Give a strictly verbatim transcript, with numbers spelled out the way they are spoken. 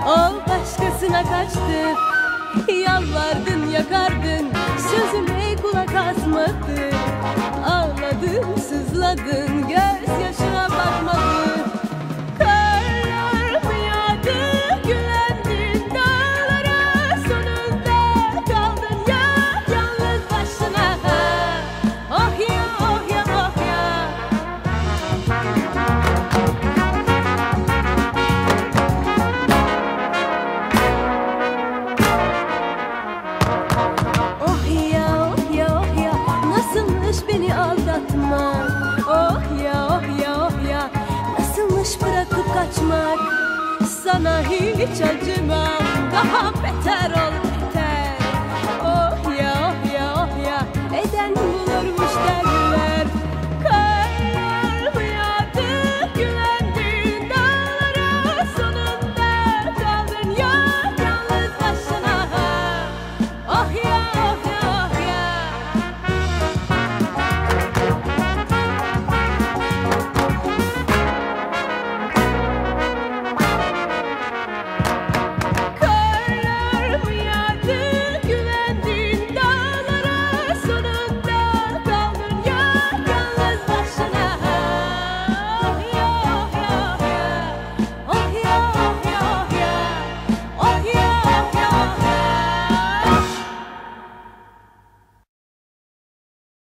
O başkasına kaçtı. Yalvardın yakardın, sözüme kulak asmadın. Ağladın sızladın, gözyaşına bakmadın. Karlar mı yağdı, gülendin dağlara. Sonunda kaldın ya yalnız başına. Oh ya oh ya oh ya. Oh ya oh ya oh ya, nasılmış beni aldatmak. Oh ya oh ya oh ya, nasılmış bırakıp kaçmak. Sana hiç acımam, daha beter ol.